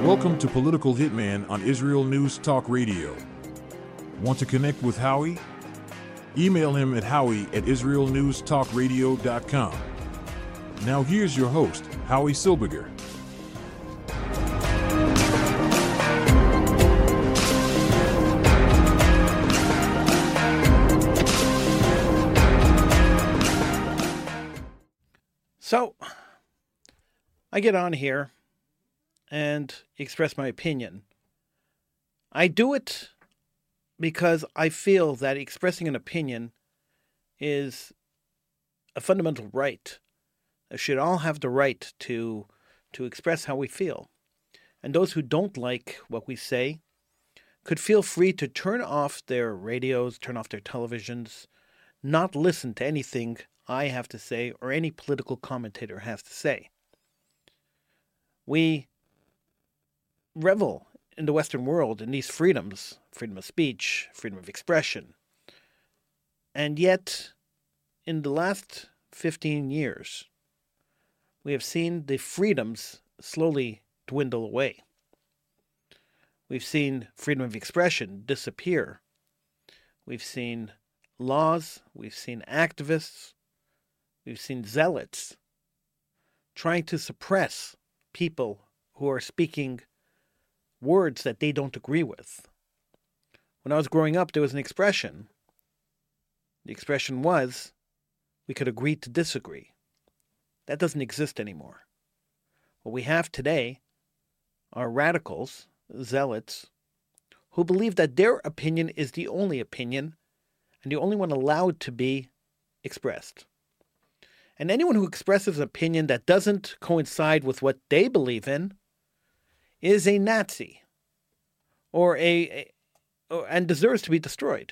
Welcome to Political Hitman on Israel News Talk Radio. Want to connect with Howie? Email him at howie@israelnewstalkradio.com. Now here's your host, Howie Silberger. So, I get on here and express my opinion. I do it because I feel that expressing an opinion is a fundamental right. We should all have the right to express how we feel. And those who don't like what we say could feel free to turn off their radios, turn off their televisions, not listen to anything I have to say or any political commentator has to say. We revel in the Western world in these freedoms, freedom of speech, freedom of expression. And yet, in the last 15 years, we have seen the freedoms slowly dwindle away. We've seen freedom of expression disappear. We've seen laws, we've seen activists, we've seen zealots trying to suppress people who are speaking words that they don't agree with. When I was growing up, there was an expression. The expression was, we could agree to disagree. That doesn't exist anymore. What we have today are radicals, zealots, who believe that their opinion is the only opinion and the only one allowed to be expressed. And anyone who expresses an opinion that doesn't coincide with what they believe in is a Nazi and deserves to be destroyed.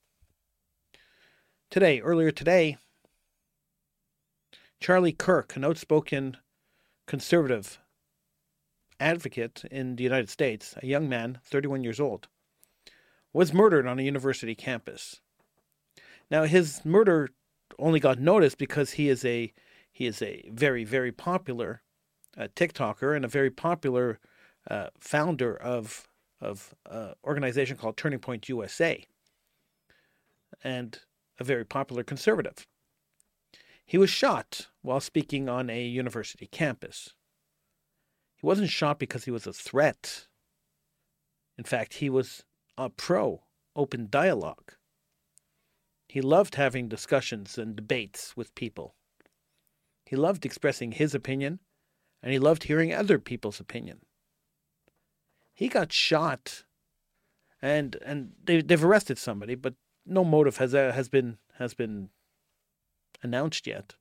Earlier today, Charlie Kirk, an outspoken conservative advocate in the United States, a young man, 31 years old, was murdered on a university campus. Now, his murder only got noticed because he is a very, very popular TikToker and a very popular founder of an organization called Turning Point USA, and a very popular conservative. He was shot while speaking on a university campus. He wasn't shot because he was a threat. In fact, he was pro-open dialogue. He loved having discussions and debates with people. He loved expressing his opinion, and he loved hearing other people's opinion. He got shot, and they've arrested somebody, but no motive has been announced yet.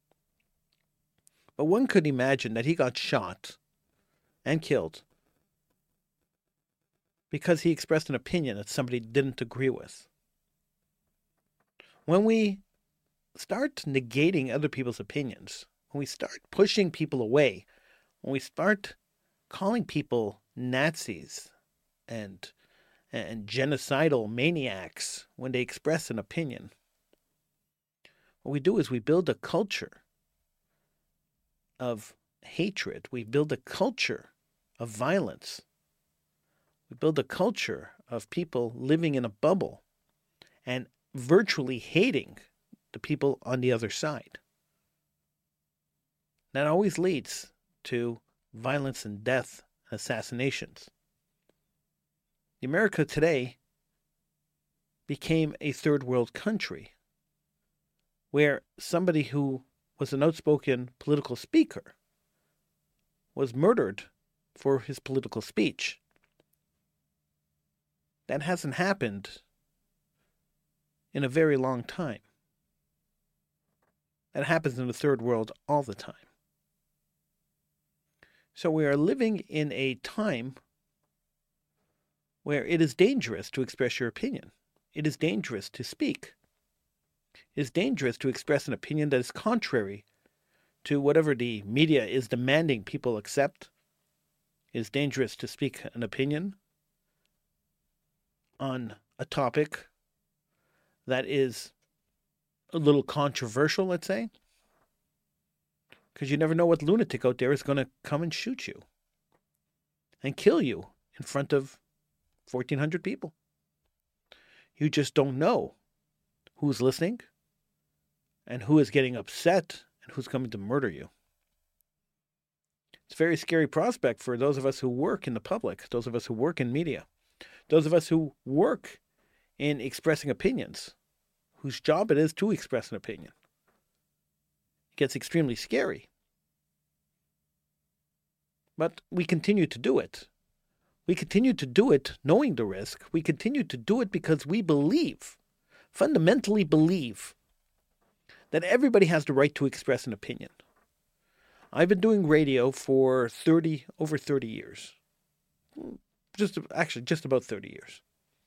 But one could imagine that he got shot and killed because he expressed an opinion that somebody didn't agree with. When we start negating other people's opinions, when we start pushing people away, when we start calling people Nazis and genocidal maniacs when they express an opinion, what we do is we build a culture of hatred. We build a culture of violence. We build a culture of people living in a bubble and virtually hating the people on the other side. That always leads to violence and death and assassinations. America today became a third world country where somebody who was an outspoken political speaker was murdered for his political speech. That hasn't happened in a very long time. That happens in the third world all the time. So we are living in a time where it is dangerous to express your opinion. It is dangerous to speak. It is dangerous to express an opinion that is contrary to whatever the media is demanding people accept. It is dangerous to speak an opinion on a topic that is a little controversial, let's say, because you never know what lunatic out there is going to come and shoot you. and kill you in front of 1,400 people. You just don't know who's listening and who is getting upset and who's coming to murder you. It's a very scary prospect for those of us who work in the public, those of us who work in media, those of us who work in expressing opinions, whose job it is to express an opinion. It gets extremely scary. But we continue to do it. We continue to do it knowing the risk. We continue to do it because we believe, fundamentally believe, that everybody has the right to express an opinion. I've been doing radio for over 30 years. Just about 30 years.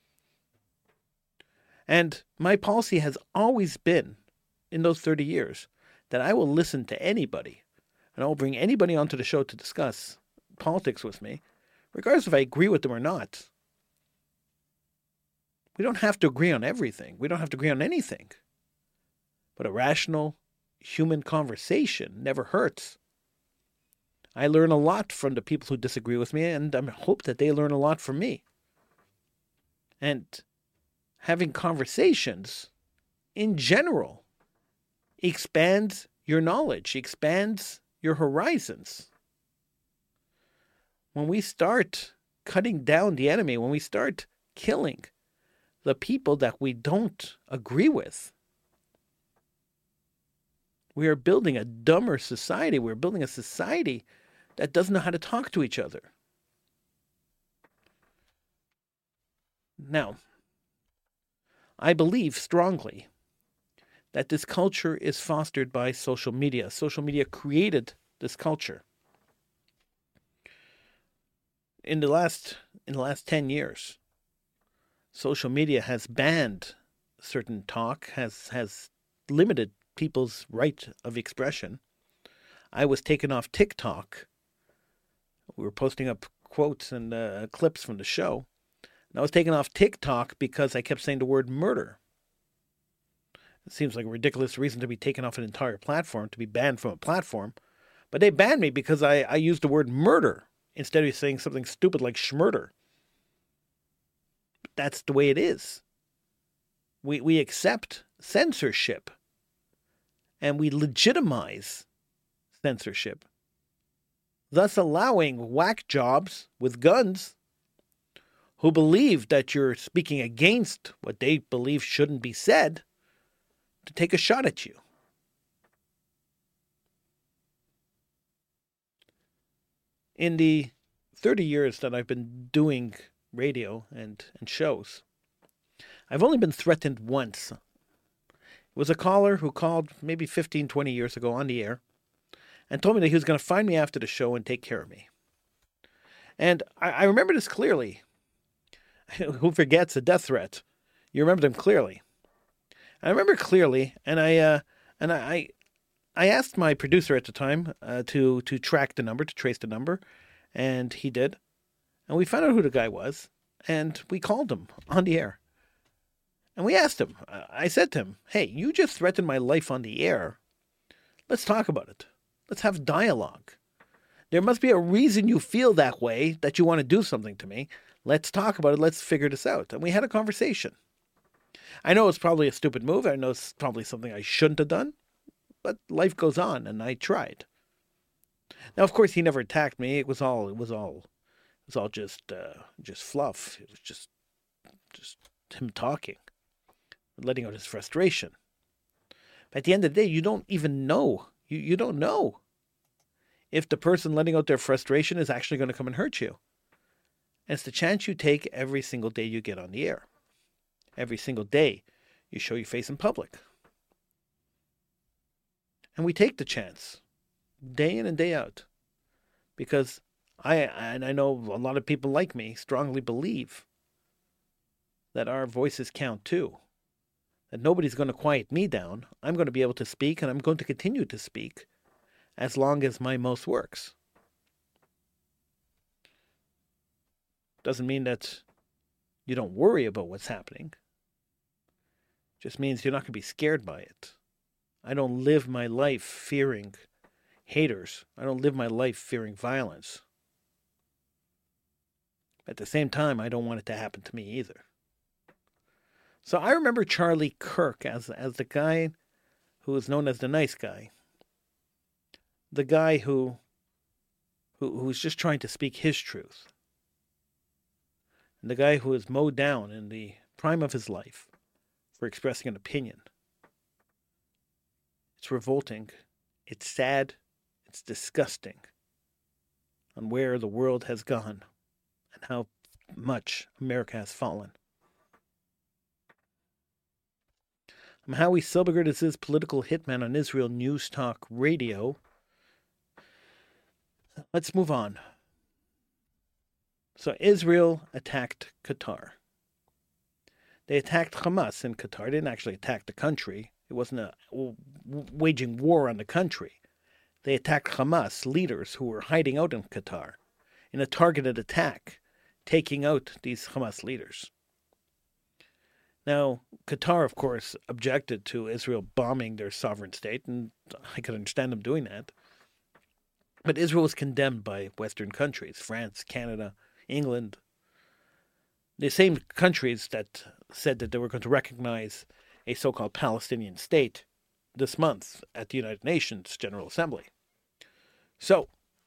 And my policy has always been, in those 30 years, that I will listen to anybody, and I will bring anybody onto the show to discuss politics with me, regardless if I agree with them or not. We don't have to agree on everything. We don't have to agree on anything. But a rational human conversation never hurts. I learn a lot from the people who disagree with me, and I hope that they learn a lot from me. And having conversations, in general, expands your knowledge, expands your horizons. When we start cutting down the enemy, when we start killing the people that we don't agree with, we are building a dumber society. We're building a society that doesn't know how to talk to each other. Now, I believe strongly that this culture is fostered by social media. Social media created this culture. In the last 10 years, social media has banned certain talk, has limited people's right of expression. I was taken off TikTok. We were posting up quotes and clips from the show. And I was taken off TikTok because I kept saying the word murder. It seems like a ridiculous reason to be taken off an entire platform, to be banned from a platform. But they banned me because I used the word murder instead of saying something stupid like schmurder. But that's the way it is. We accept censorship. And we legitimize censorship, thus allowing whack jobs with guns who believe that you're speaking against what they believe shouldn't be said to take a shot at you. In the 30 years that I've been doing radio and shows, I've only been threatened once. It was a caller who called maybe 15, 20 years ago on the air and told me that he was going to find me after the show and take care of me. And I remember this clearly. Who forgets a death threat? You remember them clearly. I remember clearly, and I asked my producer at the time to track the number, to trace the number, and he did. And we found out who the guy was, and we called him on the air. And we asked him, I said to him, hey, you just threatened my life on the air. Let's talk about it. Let's have dialogue. There must be a reason you feel that way, that you want to do something to me. Let's talk about it. Let's figure this out. And we had a conversation. I know it's probably a stupid move. I know it's probably something I shouldn't have done. But life goes on, and I tried. Now, of course, he never attacked me. It was all just fluff. It was just him talking, letting out his frustration. But at the end of the day, you don't even know. You don't know if the person letting out their frustration is actually going to come and hurt you. And it's the chance you take every single day you get on the air. Every single day you show your face in public. And we take the chance, day in and day out, because I know a lot of people like me strongly believe that our voices count too. That nobody's going to quiet me down. I'm going to be able to speak, and I'm going to continue to speak as long as my mouth works. Doesn't mean that you don't worry about what's happening. Just means you're not going to be scared by it. I don't live my life fearing haters. I don't live my life fearing violence. At the same time, I don't want it to happen to me either. So I remember Charlie Kirk as the guy who was known as the nice guy. The guy who's just trying to speak his truth. And the guy who was mowed down in the prime of his life for expressing an opinion. It's revolting. It's sad. It's disgusting on where the world has gone and how much America has fallen. I'm Howie Silberger. This is Political Hitman on Israel News Talk Radio. Let's move on. So Israel attacked Qatar. They attacked Hamas in Qatar. They didn't actually attack the country. It wasn't waging war on the country. They attacked Hamas leaders who were hiding out in Qatar in a targeted attack, taking out these Hamas leaders. Now, Qatar, of course, objected to Israel bombing their sovereign state, and I could understand them doing that. But Israel was condemned by Western countries, France, Canada, England, the same countries that said that they were going to recognize a so-called Palestinian state this month at the United Nations General Assembly. So,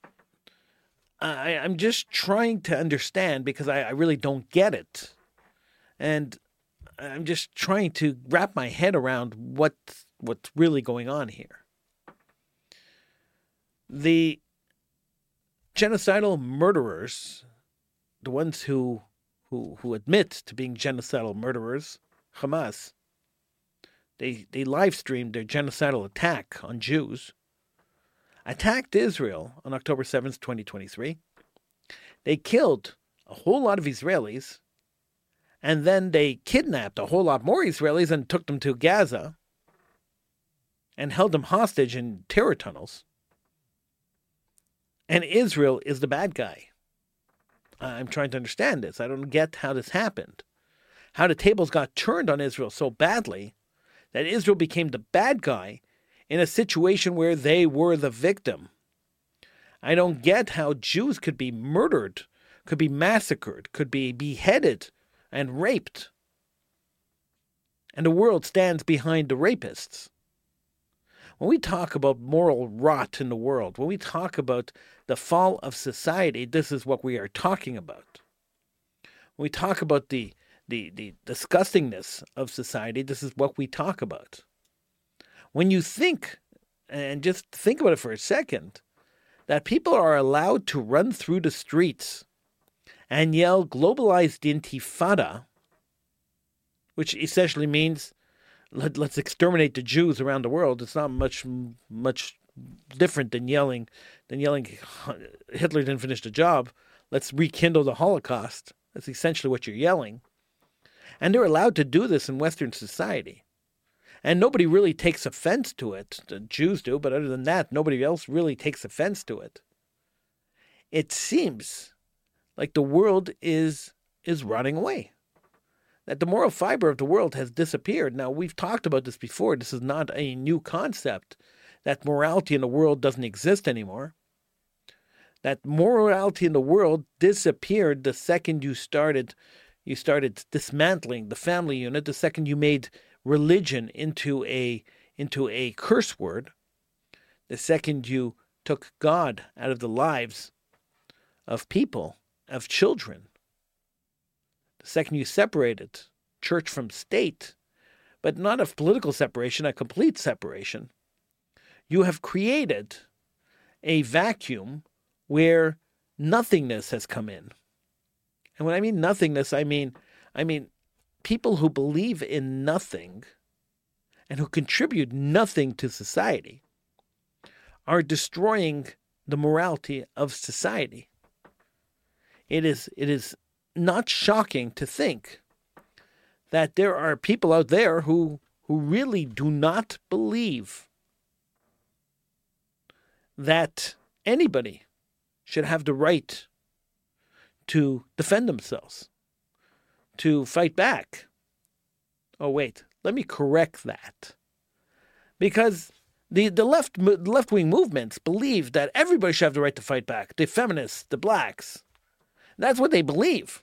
I'm just trying to understand because I really don't get it. And I'm just trying to wrap my head around what's really going on here. The genocidal murderers, the ones who admit to being genocidal murderers, Hamas, they live streamed their genocidal attack on Jews, attacked Israel on October 7th, 2023. They killed a whole lot of Israelis, and then they kidnapped a whole lot more Israelis and took them to Gaza and held them hostage in terror tunnels. And Israel is the bad guy. I'm trying to understand this. I don't get how this happened. How the tables got turned on Israel so badly that Israel became the bad guy in a situation where they were the victim. I don't get how Jews could be murdered, could be massacred, could be beheaded and raped. And the world stands behind the rapists. When we talk about moral rot in the world, when we talk about the fall of society, this is what we are talking about. When we talk about the disgustingness of society, this is what we talk about. When you think, and just think about it for a second, that people are allowed to run through the streets and yell globalized intifada, which essentially means let's exterminate the Jews around the world. It's not much different than yelling Hitler didn't finish the job. Let's rekindle the Holocaust. That's essentially what you're yelling. And they're allowed to do this in Western society. And nobody really takes offense to it. The Jews do, but other than that, nobody else really takes offense to it. It seems like the world is rotting away. That the moral fiber of the world has disappeared. Now, we've talked about this before. This is not a new concept, that morality in the world doesn't exist anymore. That morality in the world disappeared the second you started dismantling the family unit, the second you made religion into a curse word, the second you took God out of the lives of people, of children, the second you separated church from state, but not a political separation, a complete separation, you have created a vacuum where nothingness has come in. And when I mean nothingness, I mean people who believe in nothing and who contribute nothing to society are destroying the morality of society. It is not shocking to think that there are people out there who really do not believe that anybody should have the right to defend themselves, to fight back. Oh, wait, let me correct that. Because the left-wing movements believe that everybody should have the right to fight back. The feminists, the blacks, That's what they believe.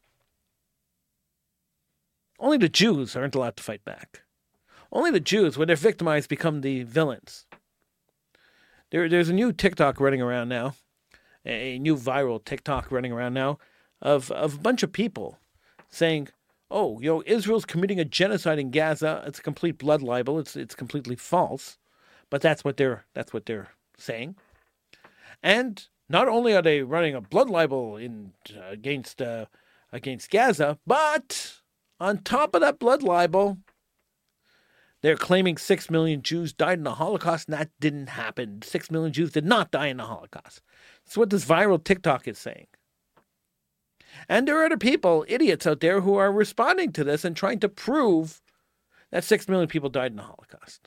Only the Jews aren't allowed to fight back. Only the Jews, when they're victimized, become the villains. There's a new TikTok running around now, a new viral TikTok running around now of a bunch of people saying, oh, Israel's committing a genocide in Gaza. It's a complete blood libel. It's completely false. But that's what they're saying. And not only are they running a blood libel against Gaza, but on top of that blood libel, they're claiming 6 million Jews died in the Holocaust, and that didn't happen. 6 million Jews did not die in the Holocaust. That's what this viral TikTok is saying. And there are other people, idiots out there, who are responding to this and trying to prove that 6 million people died in the Holocaust.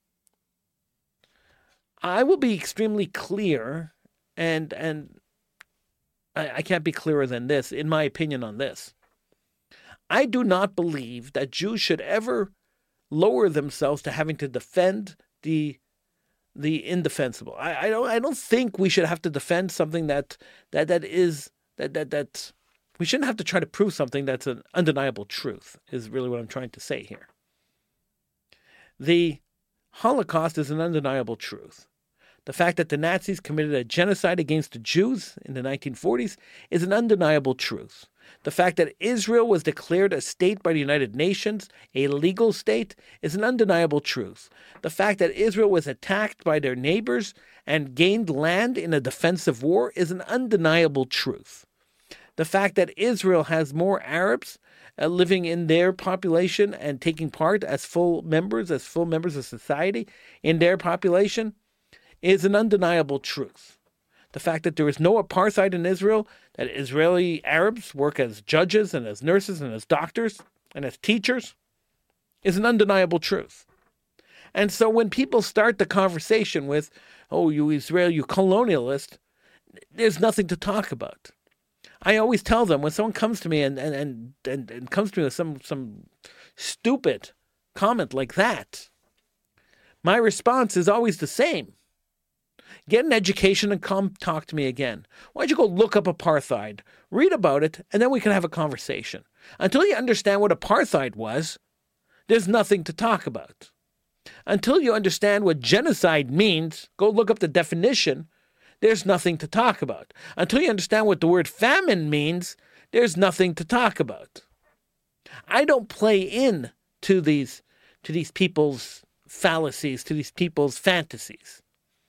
I will be extremely clear, and I can't be clearer than this, in my opinion on this. I do not believe that Jews should ever lower themselves to having to defend the indefensible. I don't think we should have to defend something that we shouldn't have to try to prove something that's an undeniable truth, is really what I'm trying to say here. The Holocaust is an undeniable truth. The fact that the Nazis committed a genocide against the Jews in the 1940s is an undeniable truth. The fact that Israel was declared a state by the United Nations, a legal state, is an undeniable truth. The fact that Israel was attacked by their neighbors and gained land in a defensive war is an undeniable truth. The fact that Israel has more Arabs living in their population and taking part as full members of society in their population is an undeniable truth. The fact that there is no apartheid in Israel, that Israeli Arabs work as judges and as nurses and as doctors and as teachers, is an undeniable truth. And so when people start the conversation with, oh, you Israel, you colonialist, there's nothing to talk about. I always tell them, when someone comes to me and comes to me with some stupid comment like that, my response is always the same. Get an education and come talk to me again. Why don't you go look up apartheid, read about it, and then we can have a conversation. Until you understand what apartheid was, there's nothing to talk about. Until you understand what genocide means, go look up the definition, there's nothing to talk about. Until you understand what the word famine means, there's nothing to talk about. I don't play in to these people's fallacies, to these people's fantasies.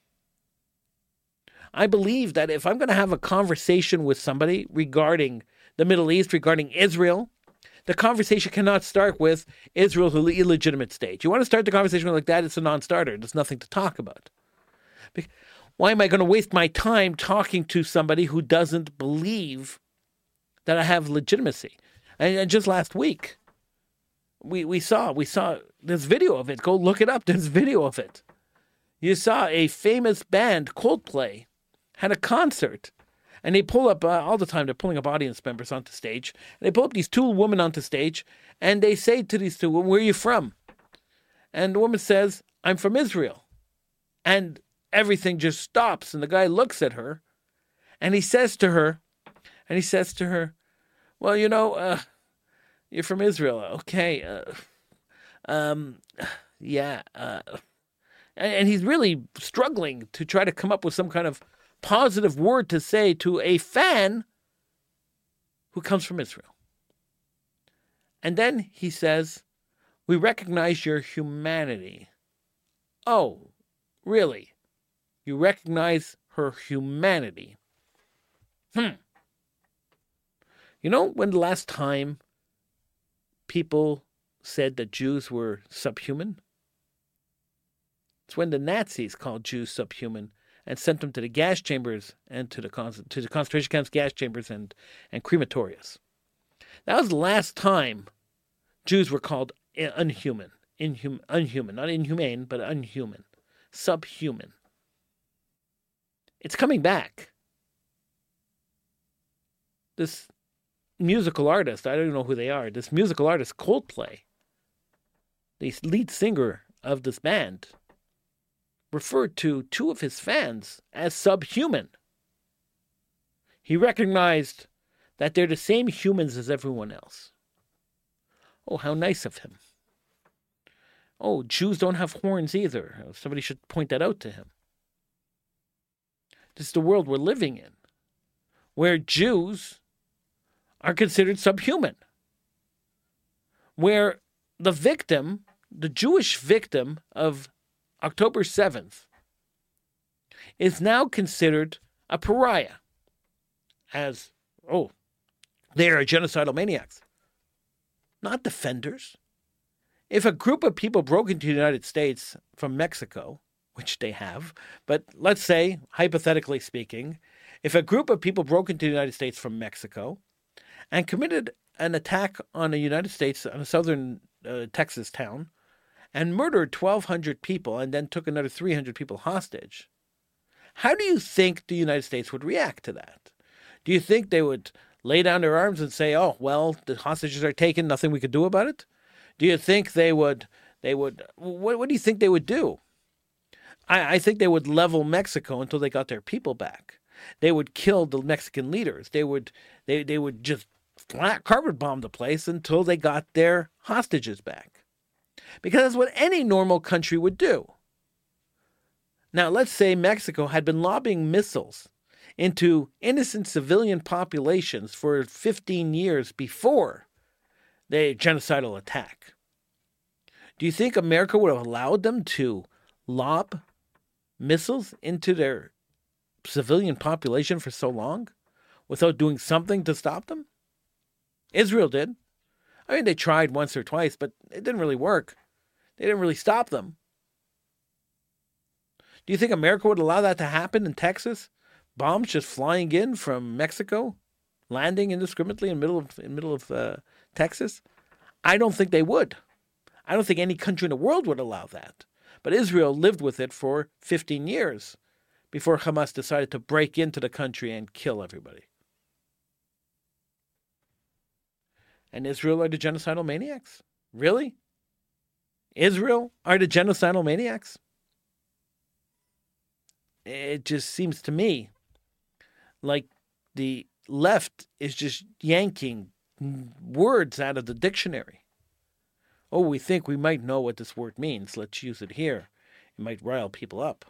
I believe that if I'm going to have a conversation with somebody regarding the Middle East, regarding Israel, the conversation cannot start with Israel's an illegitimate state. You want to start the conversation like that, it's a non-starter. There's nothing to talk about. Why am I going to waste my time talking to somebody who doesn't believe that I have legitimacy? And just last week, we saw this video of it. Go look it up. There's video of it. You saw a famous band, Coldplay, had a concert, and they pull up all the time. They're pulling up audience members onto stage. And they pull up these two women onto stage, and they say to these two women, "Where are you from?" And the woman says, "I'm from Israel." And everything just stops, and the guy looks at her, and he says to her, "Well, you're from Israel, okay? Yeah." And he's really struggling to try to come up with some kind of positive word to say to a fan who comes from Israel. And then he says, "We recognize your humanity." Oh, really? You recognize her humanity? You know when the last time people said that Jews were subhuman? It's when the Nazis called Jews subhuman and sent them to the gas chambers and to the concentration camps, gas chambers, and crematorias. That was the last time Jews were called unhuman, not inhumane, but unhuman, subhuman. It's coming back. This musical artist, I don't even know who they are, this musical artist, Coldplay, the lead singer of this band, referred to two of his fans as subhuman. He recognized that they're the same humans as everyone else. Oh, how nice of him. Oh, Jews don't have horns either. Somebody should point that out to him. This is the world we're living in, where Jews are considered subhuman, where the victim, the Jewish victim of October 7th, is now considered a pariah as, oh, they are genocidal maniacs, not defenders. If a group of people broke into the United States from Mexico, which they have, but let's say, hypothetically speaking, if a group of people broke into the United States from Mexico and committed an attack on the United States, on a southern Texas town, and murdered 1,200 people and then took another 300 people hostage, how do you think the United States would react to that? Do you think they would lay down their arms and say, oh, well, the hostages are taken, nothing we could do about it? Do you think they would, what do you think they would do? I think they would level Mexico until they got their people back. They would kill the Mexican leaders. They would just flat carpet bomb the place until they got their hostages back. Because that's what any normal country would do. Now, let's say Mexico had been lobbing missiles into innocent civilian populations for 15 years before the genocidal attack. Do you think America would have allowed them to lob missiles into their civilian population for so long without doing something to stop them? Israel did. I mean, they tried once or twice, but it didn't really work. They didn't really stop them. Do you think America would allow that to happen in Texas? Bombs just flying in from Mexico, landing indiscriminately in the middle of Texas? I don't think they would. I don't think any country in the world would allow that. But Israel lived with it for 15 years before Hamas decided to break into the country and kill everybody. And Israel are the genocidal maniacs? Really? Israel are the genocidal maniacs? It just seems to me like the left is just yanking words out of the dictionary. Oh, we think we might know what this word means. Let's use it here. It might rile people up.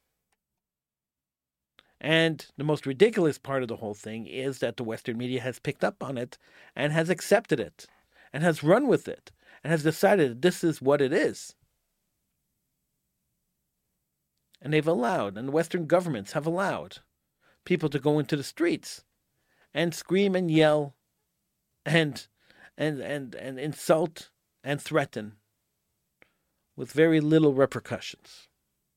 And the most ridiculous part of the whole thing is that the Western media has picked up on it and has accepted it and has run with it and has decided that this is what it is. And they've allowed, and the Western governments have allowed, people to go into the streets and scream and yell and insult and threaten with very little repercussions.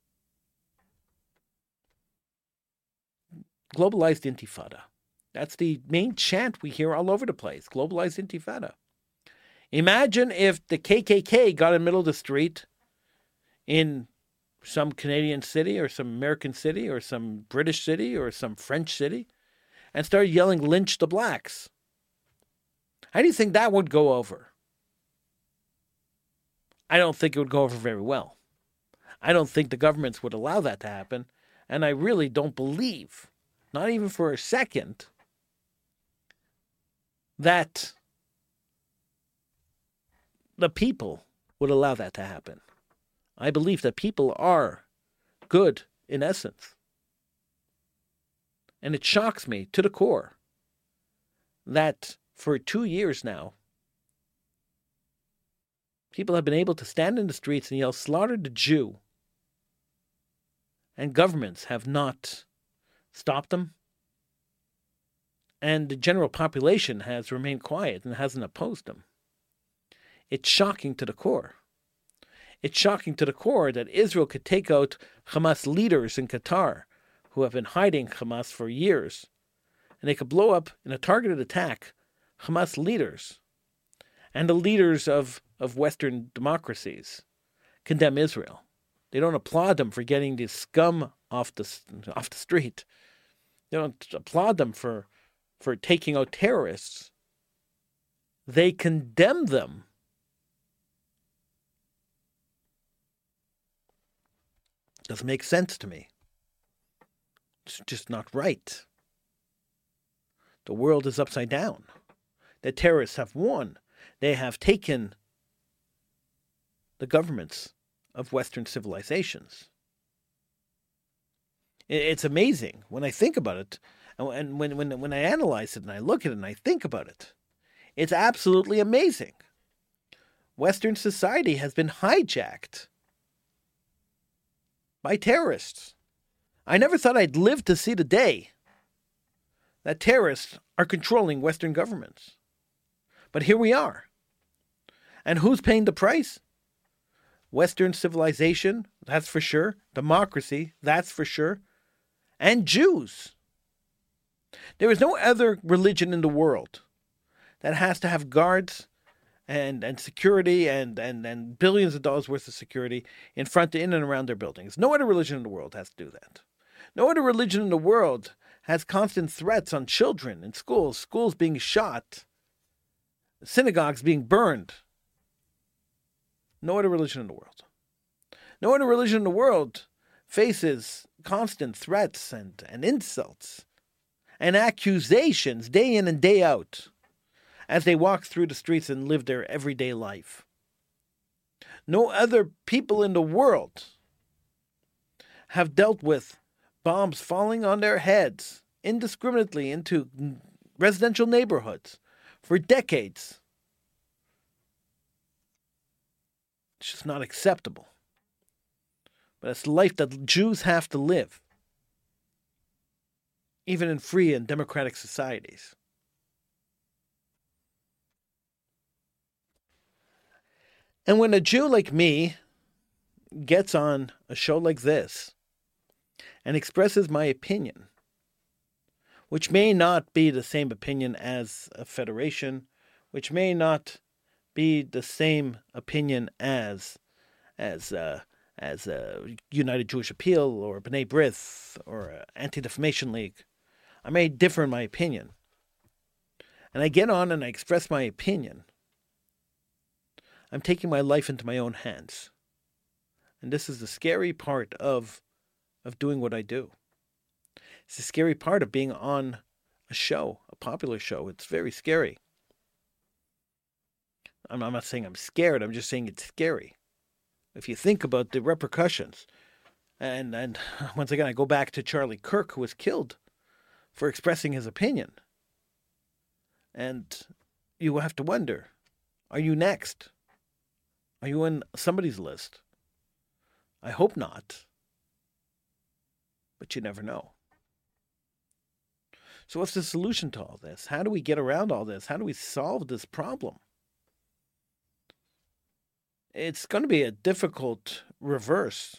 Globalized intifada. That's the main chant we hear all over the place. Globalized intifada. Imagine if the KKK got in the middle of the street in some Canadian city or some American city or some British city or some French city and started yelling, "Lynch the blacks." How do you think that would go over? I don't think it would go over very well. I don't think the governments would allow that to happen. And I really don't believe, not even for a second, that the people would allow that to happen. I believe that people are good in essence. And it shocks me to the core that for 2 years now, people have been able to stand in the streets and yell, "Slaughter the Jew." And governments have not stopped them. And the general population has remained quiet and hasn't opposed them. It's shocking to the core. It's shocking to the core that Israel could take out Hamas leaders in Qatar who have been hiding Hamas for years. And they could blow up in a targeted attack Hamas leaders. And the leaders of Western democracies condemn Israel. They don't applaud them for getting the scum off the street. They don't applaud them for taking out terrorists. They condemn them. Doesn't make sense to me. It's just not right. the world is upside down, that terrorists have won. They have taken the governments of Western civilizations. It's amazing when I think about it, and when I analyze it and I look at it and I think about it. It's absolutely amazing. Western society has been hijacked by terrorists. I never thought I'd live to see the day that terrorists are controlling Western governments. But here we are. And who's paying the price? Western civilization, that's for sure. Democracy, that's for sure. And Jews. There is no other religion in the world that has to have guards and security and billions of dollars worth of security in and around their buildings. No other religion in the world has to do that. No other religion in the world has constant threats on children in schools being shot, synagogues being burned. No other religion in the world. No other religion in the world faces constant threats and insults and accusations day in and day out as they walk through the streets and live their everyday life. No other people in the world have dealt with bombs falling on their heads indiscriminately into residential neighborhoods for decades. It's just not acceptable. But it's the life that Jews have to live, even in free and democratic societies. And when a Jew like me gets on a show like this and expresses my opinion, which may not be the same opinion as a federation, which may not be the same opinion as United Jewish Appeal or B'nai B'rith or Anti-Defamation League. I may differ in my opinion. And I get on and I express my opinion. I'm taking my life into my own hands. And this is the scary part of doing what I do. It's the scary part of being on a show, a popular show. It's very scary. I'm not saying I'm scared. I'm just saying it's scary. If you think about the repercussions. And once again, I go back to Charlie Kirk, who was killed for expressing his opinion. And you have to wonder, are you next? Are you in somebody's list? I hope not. But you never know. So what's the solution to all this? How do we get around all this? How do we solve this problem? It's going to be a difficult reverse.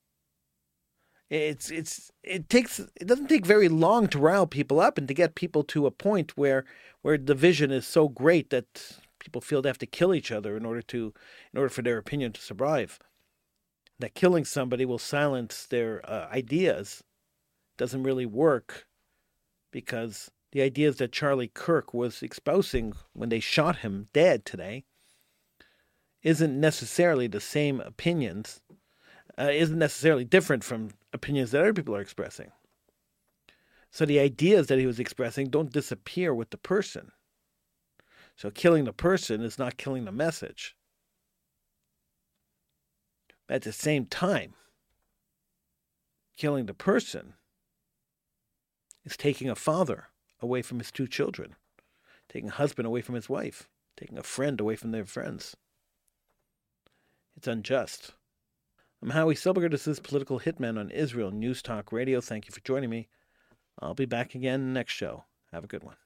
It doesn't take very long to rile people up and to get people to a point where division is so great that people feel they have to kill each other in order for their opinion to survive. That killing somebody will silence their ideas doesn't really work, because the ideas that Charlie Kirk was espousing when they shot him dead today isn't necessarily the same opinions, isn't necessarily different from opinions that other people are expressing. So the ideas that he was expressing don't disappear with the person. So killing the person is not killing the message. At the same time, killing the person is taking a father away from his two children, taking a husband away from his wife, taking a friend away from their friends. It's unjust. I'm Howie Silberger. This is Political Hitman on Israel News Talk Radio. Thank you for joining me. I'll be back again next show. Have a good one.